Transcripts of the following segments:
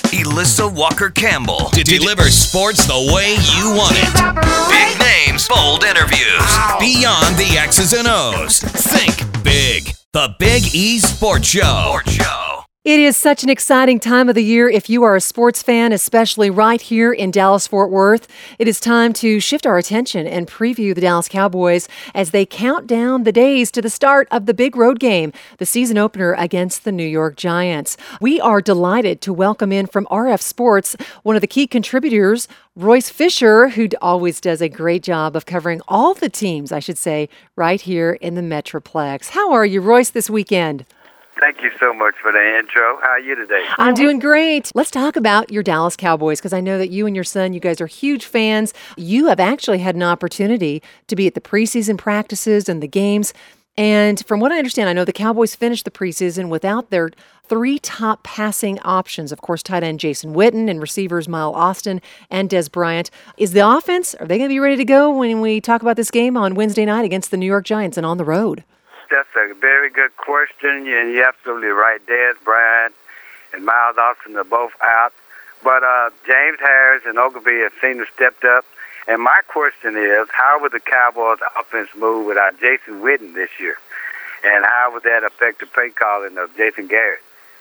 Elissa Walker-Campbell to deliver sports the way you want it. Big names, bold interviews. Beyond the X's and O's. Think big. The Big E Sports Show. It is such an exciting time of the year if you are a sports fan, especially right here in Dallas-Fort Worth. It is time to shift our attention and preview the Dallas Cowboys as they count down the days to the start of the big road game, the season opener against the New York Giants. We are delighted to welcome in from RF Sports one of the key contributors, Royce Fisher, who always does a great job of covering all the teams, I should say, right here in the Metroplex. How are you, Royce, this weekend? Thank you so much for the intro. How are you today? I'm doing great. Let's talk about your Dallas Cowboys, because I know that you and your son, you guys are huge fans. You have actually had an opportunity to be at the preseason practices and the games. And from what I understand, I know the Cowboys finished the preseason without their three top passing options. Of course, tight end Jason Witten and receivers Miles Austin and Dez Bryant. Is the offense, are they going to be ready to go when we talk about this game on Wednesday night against the New York Giants and on the road? That's a very good question, and you're absolutely right. Dez Bryant and Miles Austin are both out. But James Harris and Ogilvie have seemed to stepped up. And my question is, how would the Cowboys offense move without Jason Witten this year? And how would that affect the play calling of Jason Garrett?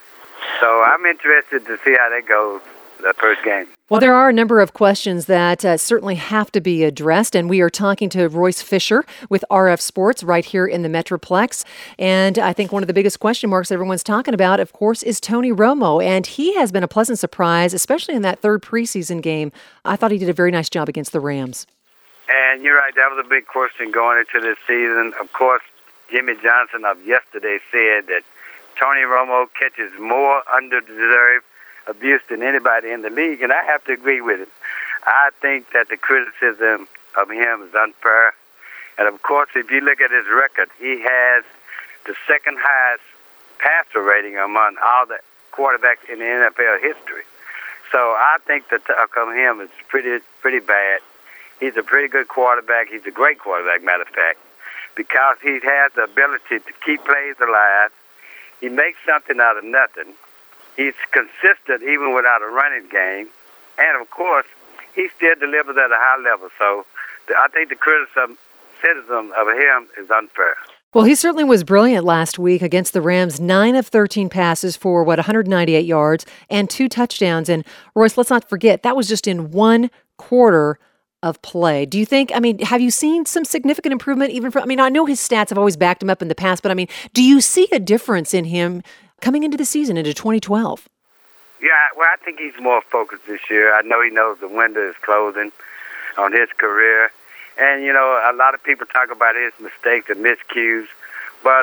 So I'm interested to see how that goes the first game. Well, there are a number of questions that certainly have to be addressed, and we are talking to Royce Fisher with RF Sports right here in the Metroplex. And I think one of the biggest question marks everyone's talking about, of course, is Tony Romo, and he has been a pleasant surprise, especially in that third preseason game. I thought he did a very nice job against the Rams. And you're right, that was a big question going into this season. Of course, Jimmy Johnson of yesterday said that Tony Romo catches more underdeserved abuse than anybody in the league, and I have to agree with it. I think that the criticism of him is unfair. And, of course, if you look at his record, he has the second highest passer rating among all the quarterbacks in the NFL history. So I think the talk of him is pretty bad. He's a pretty good quarterback. He's a great quarterback, matter of fact, because he has the ability to keep plays alive. He makes something out of nothing. He's consistent even without a running game. And, of course, he still delivers at a high level. So I think the criticism of him is unfair. Well, he certainly was brilliant last week against the Rams. 9 of 13 passes for, 198 yards and 2 touchdowns. And, Royce, let's not forget, that was just in one quarter of play. Do you think, have you seen some significant improvement even from, I know his stats have always backed him up in the past, but, do you see a difference in him coming into the season, into 2012? Yeah, well, I think he's more focused this year. I know he knows the window is closing on his career. And, a lot of people talk about his mistakes and miscues. But,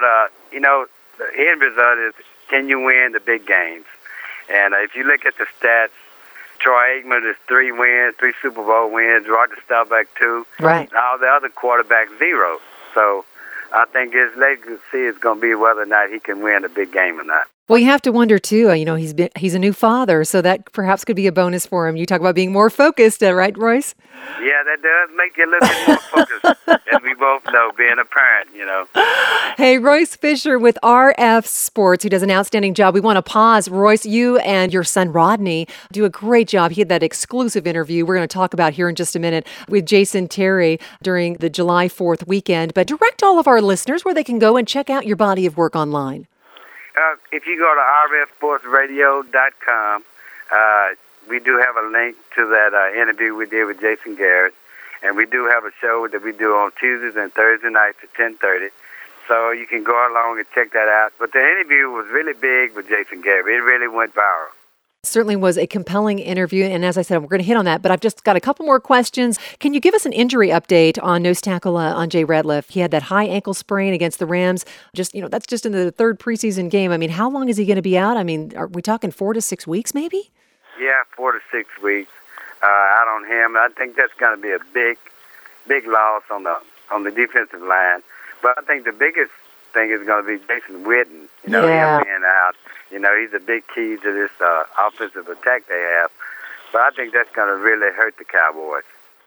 the end result is, can you win the big games? And if you look at the stats, Troy Aikman is 3 wins, 3 Super Bowl wins, Roger Staubach 2. Right. And all the other quarterbacks 0. So I think his legacy is going to be whether or not he can win a big game or not. Well, you have to wonder, too, he's a new father, so that perhaps could be a bonus for him. You talk about being more focused, right, Royce? Yeah, that does make you a little bit more focused, as we both know, being a parent, Hey, Royce Fisher with RF Sports, who does an outstanding job. We want to pause. Royce, you and your son Rodney do a great job. He had that exclusive interview we're going to talk about here in just a minute with Jason Terry during the July 4th weekend. But direct all of our listeners where they can go and check out your body of work online. If you go to rfsportsradio.com, we do have a link to that interview we did with Jason Garrett, and we do have a show that we do on Tuesdays and Thursday nights at 10:30. So you can go along and check that out. But the interview was really big with Jason Garrett. It really went viral. Certainly was a compelling interview, and as I said, we're going to hit on that, but I've just got a couple more questions. Can you give us an injury update on nose tackle Andre Ratliff? He had that high ankle sprain against the Rams. That's just in the third preseason game. How long is he going to be out? Are we talking 4 to 6 weeks maybe? Yeah, 4 to 6 weeks out on him. I think that's going to be a big loss on the defensive line. But I think the biggest thing is going to be Jason Witten. Him being out. He's a big key to this offensive attack they have. But I think that's going to really hurt the Cowboys.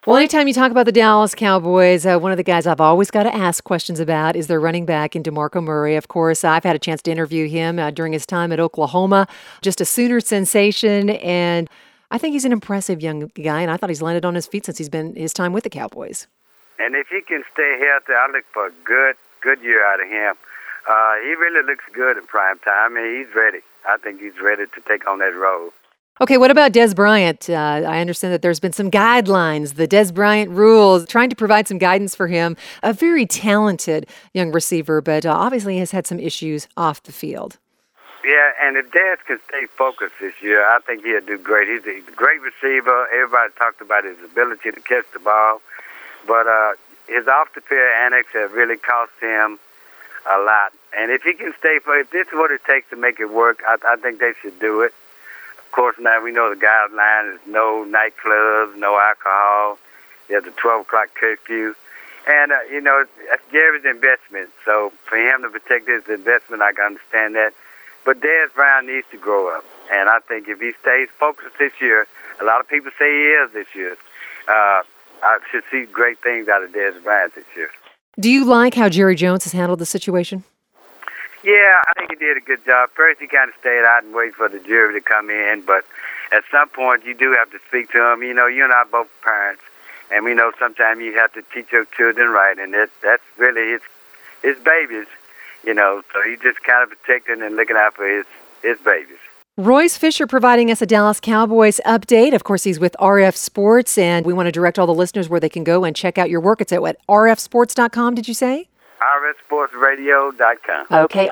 Well, anytime you talk about the Dallas Cowboys, one of the guys I've always got to ask questions about is their running back in DeMarco Murray. Of course, I've had a chance to interview him during his time at Oklahoma. Just a Sooner sensation, and I think he's an impressive young guy, and I thought he's landed on his feet since he's been his time with the Cowboys. And if he can stay healthy, I look for a good year out of him. He really looks good in prime time. I mean, he's ready. I think he's ready to take on that role. Okay, what about Dez Bryant? I understand that there's been some guidelines, the Dez Bryant rules, trying to provide some guidance for him. A very talented young receiver, but obviously has had some issues off the field. Yeah, and if Dez can stay focused this year, I think he'll do great. He's a great receiver. Everybody talked about his ability to catch the ball, but his off-the-field antics have really cost him a lot. And if he can stay, if this is what it takes to make it work, I think they should do it. Of course, now we know the guideline is no nightclubs, no alcohol. There's a 12 o'clock curfew. And, that's Gary's investment. So for him to protect his investment, I can understand that. But Dez Bryant needs to grow up. And I think if he stays focused this year, a lot of people say he is this year, I should see great things out of Dez Bryant this year. Do you like how Jerry Jones has handled the situation? Yeah, I think he did a good job. First, he kind of stayed out and waited for the jury to come in, but at some point, you do have to speak to him. You and I are both parents, and we know sometimes you have to teach your children right, and that's really his babies, so he's just kind of protecting and looking out for his babies. Royce Fisher providing us a Dallas Cowboys update. Of course, he's with RF Sports, and we want to direct all the listeners where they can go and check out your work. It's at rfsports.com, did you say? rfsportsradio.com. Okay,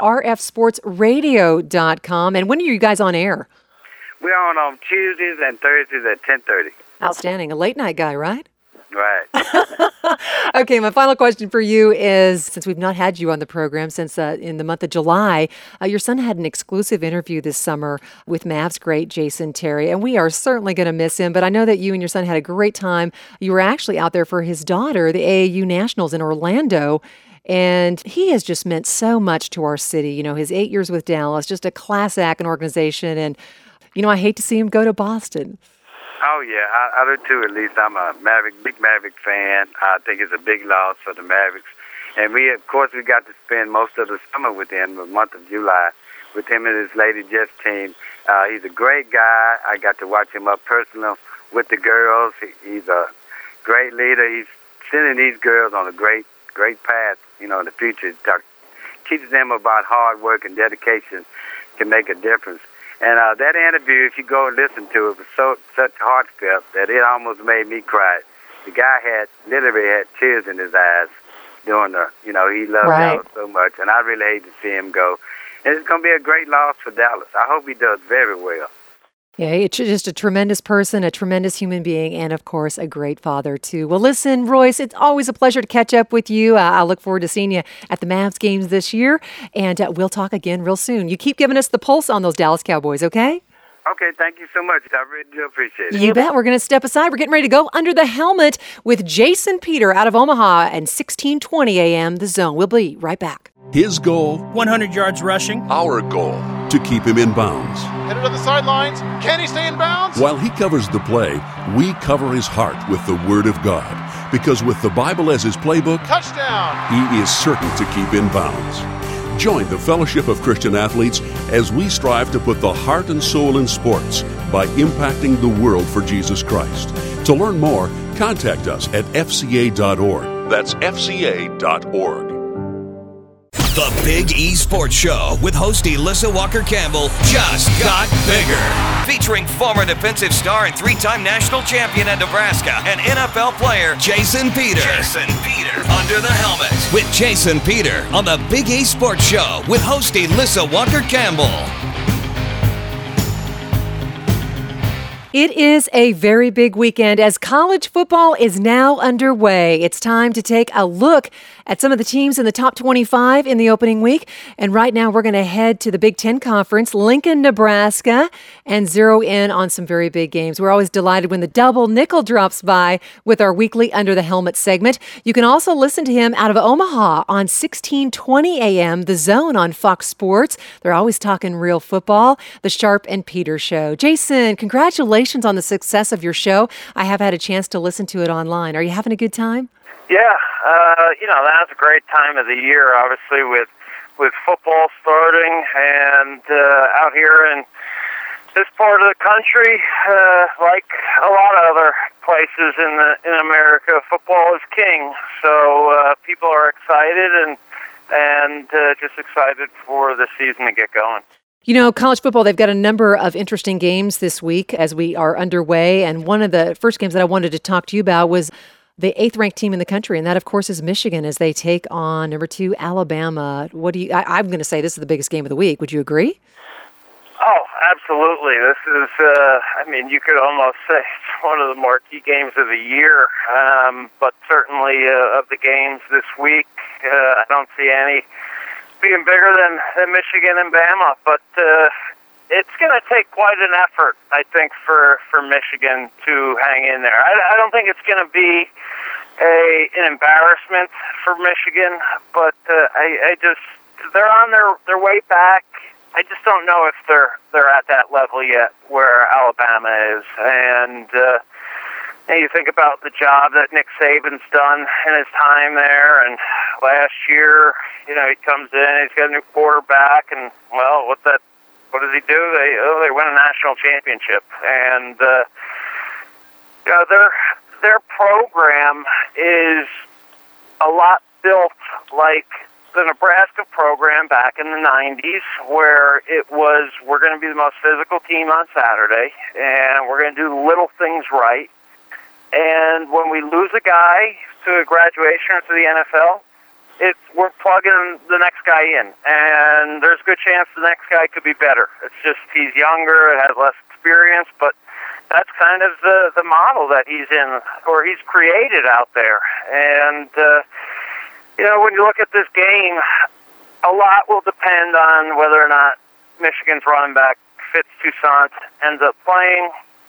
rfsportsradio.com. And when are you guys on air? We're on Tuesdays and Thursdays at 10:30. Outstanding. A late night guy, right? Right. Okay, my final question for you is, since we've not had you on the program since in the month of July, your son had an exclusive interview this summer with Mavs great Jason Terry, and we are certainly going to miss him, but I know that you and your son had a great time. You were actually out there for his daughter, the AAU Nationals in Orlando, and he has just meant so much to our city. His 8 years with Dallas, just a class act and organization, and, I hate to see him go to Boston. Oh, yeah, I do too, at least. I'm a big Maverick fan. I think it's a big loss for the Mavericks. And we got to spend most of the summer with him, the month of July, with him and his Lady Jets team. He's a great guy. I got to watch him up personal with the girls. He's a great leader. He's sending these girls on a great path, in the future. Teaches them about hard work and dedication can make a difference. And that interview, if you go and listen to it, was such heartfelt that it almost made me cry. The guy literally had tears in his eyes doing he loved Dallas so much, and I really hate to see him go. And it's going to be a great loss for Dallas. I hope he does very well. Yeah, it's just a tremendous person, a tremendous human being, and of course, a great father, too. Well, listen, Royce, it's always a pleasure to catch up with you. I look forward to seeing you at the Mavs games this year, and we'll talk again real soon. You keep giving us the pulse on those Dallas Cowboys, okay? Okay, thank you so much. I really do appreciate it. You bet. We're going to step aside. We're getting ready to go under the helmet with Jason Peter out of Omaha and 1620 a.m. The Zone. We'll be right back. His goal, 100 yards rushing. Our goal, to keep him in bounds. Headed to the sidelines. Can he stay in bounds? While he covers the play, we cover his heart with the Word of God. Because with the Bible as his playbook, touchdown, he is certain to keep in bounds. Join the Fellowship of Christian Athletes as we strive to put the heart and soul in sports by impacting the world for Jesus Christ. To learn more, contact us at fca.org. That's fca.org. The Big E Sports Show with host Elissa Walker-Campbell just got bigger. Featuring former defensive star and three-time national champion at Nebraska and NFL player Jason Peter. Under the helmet with Jason Peter on the Big E Sports Show with host Elissa Walker-Campbell. It is a very big weekend as college football is now underway. It's time to take a look at some of the teams in the top 25 in the opening week. And right now we're going to head to the Big Ten Conference, Lincoln, Nebraska, and zero in on some very big games. We're always delighted when the double nickel drops by with our weekly Under the Helmet segment. You can also listen to him out of Omaha on 1620 a.m., The Zone on Fox Sports. They're always talking real football, the Sharp and Peter Show. Jason, congratulations congratulations on the success of your show. I have had a chance to listen to it online. Are you having a good time? Yeah, that's a great time of the year, obviously, with football starting, and out here in this part of the country, like a lot of other places in America, football is king. So people are excited and just excited for the season to get going. You know, college football, they've got a number of interesting games this week as we are underway. And one of the first games that I wanted to talk to you about was the 8th-ranked team in the country, and that, of course, is Michigan as they take on number 2 Alabama. I'm going to say this is the biggest game of the week. Would you agree? Oh, absolutely. This is, you could almost say it's one of the marquee games of the year. But certainly of the games this week, I don't see any being bigger than Michigan and Bama. But it's going to take quite an effort, I think, for Michigan to hang in there. I don't think it's going to be an embarrassment for Michigan, but they're on their way back. I just don't know if they're at that level yet where Alabama is. And you think about the job that Nick Saban's done in his time there, and last year, he comes in, he's got a new quarterback, and what does he do? They win a national championship, and their program is a lot built like the Nebraska program back in the 90s, where it was, we're going to be the most physical team on Saturday, and we're going to do little things right. And when we lose a guy to a graduation or to the NFL, we're plugging the next guy in, and there's a good chance the next guy could be better. It's just he's younger, has less experience, but that's kind of the model that he's in, or he's created out there. And when you look at this game, a lot will depend on whether or not Michigan's running back Fitz Toussaint ends up playing.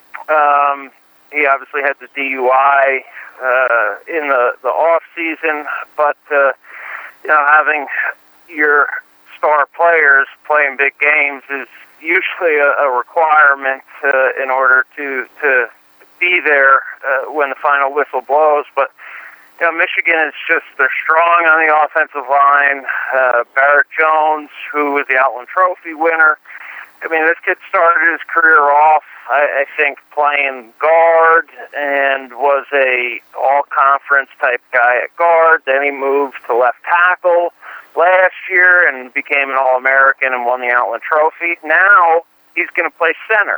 He obviously had the DUI in the off season, but having your star players playing big games is usually a requirement in order to be there when the final whistle blows. But Michigan is they're strong on the offensive line. Barrett Jones, who was the Outland Trophy winner. This kid started his career off, I think, playing guard and was a all-conference type guy at guard. Then he moved to left tackle last year and became an All-American and won the Outland Trophy. Now he's going to play center.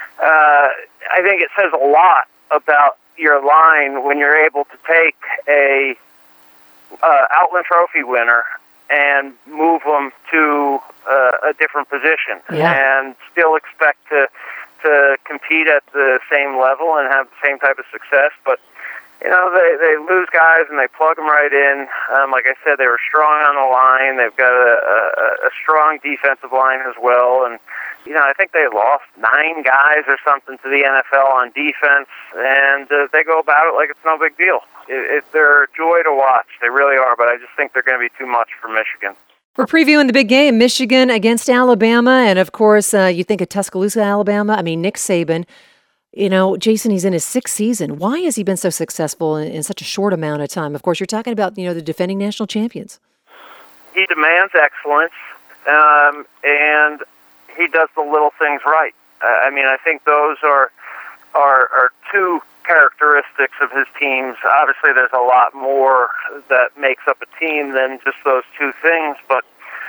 I think it says a lot about your line when you're able to take a Outland Trophy winner and move them to a different position, and still expect to compete at the same level and have the same type of success. But they lose guys and they plug them right in. Like I said, they were strong on the line. They've got a strong defensive line as well, and I think they lost 9 guys or something to the NFL on defense, and they go about it like it's no big deal. They're a joy to watch. They really are, but I just think they're going to be too much for Michigan. We're previewing the big game, Michigan against Alabama, and of course, you think of Tuscaloosa, Alabama. Nick Saban, Jason, he's in his 6th season. Why has he been so successful in such a short amount of time? Of course, you're talking about, the defending national champions. He demands excellence, and he does the little things right. I think those are two characteristics of his teams. Obviously, there's a lot more that makes up a team than just those two things, but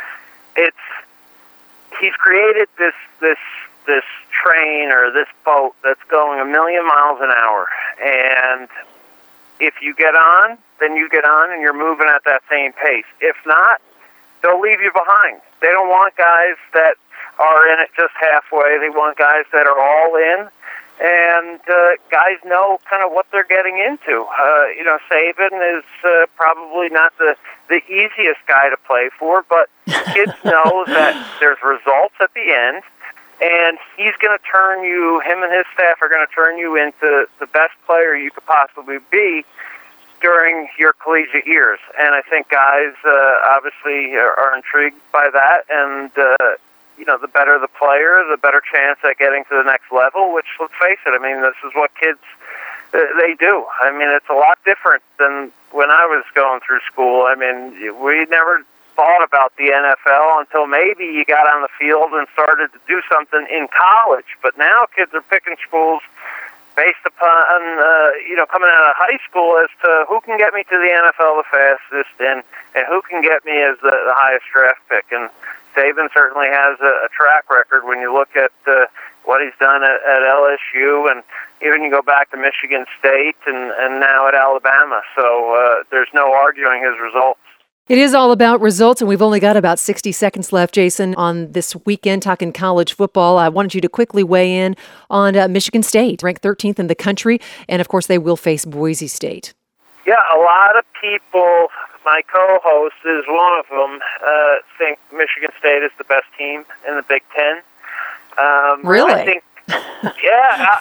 he's created this train or this boat that's going 1,000,000 miles an hour, and if you get on, then you get on and you're moving at that same pace. If not, they'll leave you behind. They don't want guys that are in it just halfway. They want guys that are all in, and guys know kind of what they're getting into. Saban is probably not the easiest guy to play for, but kids know that there's results at the end, and he's going to turn you, him and his staff are going to turn you into the best player you could possibly be during your collegiate years. And I think guys obviously are intrigued by that, and the better the player, the better chance at getting to the next level, which, let's face it, I mean, this is what kids, they do. I mean, it's a lot different than when I was going through school. I mean, we never thought about the NFL until maybe you got on the field and started to do something in college. But now kids are picking schools based upon, coming out of high school as to who can get me to the NFL the fastest and who can get me as the highest draft pick. And Saban certainly has a track record when you look at what he's done at LSU, and even you go back to Michigan State and now at Alabama. So there's no arguing his results. It is all about results, and we've only got about 60 seconds left, Jason, on this weekend talking college football. I wanted you to quickly weigh in on Michigan State, ranked 13th in the country, and of course they will face Boise State. Yeah, a lot of people, my co-host is one of them, think Michigan State is the best team in the Big Ten. Really? I think, yeah,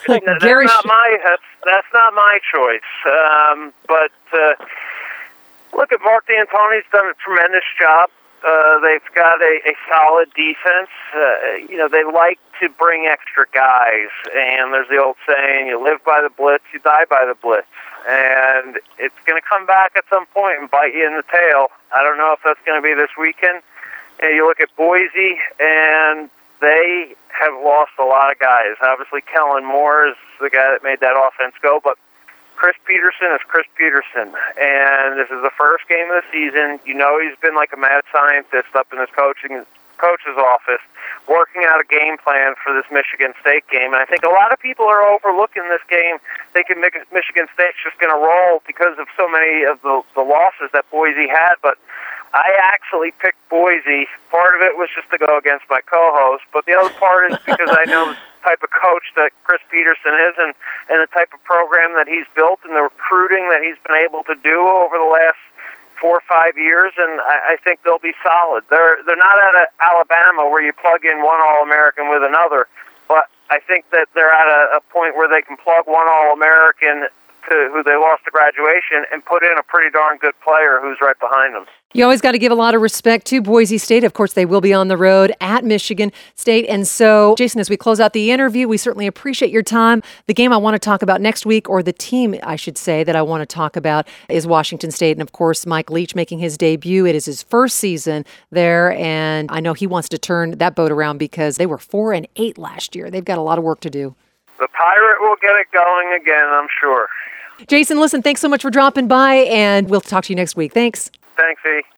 that's not my choice. But look at Mark D'Antoni's done a tremendous job. They've got a solid defense. They like to bring extra guys, and there's the old saying: you live by the blitz, you die by the blitz. And it's going to come back at some point and bite you in the tail. I don't know if that's going to be this weekend. And you look at Boise, and they have lost a lot of guys. Obviously, Kellen Moore is the guy that made that offense go, but Chris Peterson is Chris Peterson. And this is the first game of the season. He's been like a mad scientist up in his coach's office, working out a game plan for this Michigan State game. And I think a lot of people are overlooking this game, thinking Michigan State's just going to roll because of so many of the losses that Boise had. But I actually picked Boise. Part of it was just to go against my co-host, but the other part is because I know the type of coach that Chris Peterson is and the type of program that he's built and the recruiting that he's been able to do over the last 4 or 5 years, and I think they'll be solid. They're not at Alabama where you plug in one All-American with another, but I think that they're at a point where they can plug one All-American to who they lost to graduation and put in a pretty darn good player who's right behind them. You always got to give a lot of respect to Boise State. Of course, they will be on the road at Michigan State. And so, Jason, as we close out the interview, we certainly appreciate your time. The game I want to talk about next week, or the team, I should say, that I want to talk about is Washington State. And, of course, Mike Leach making his debut. It is his first season there, and I know he wants to turn that boat around because they were 4-8 last year. They've got a lot of work to do. The Pirate will get it going again, I'm sure. Jason, listen, thanks so much for dropping by, and we'll talk to you next week. Thanks. Thanks, E.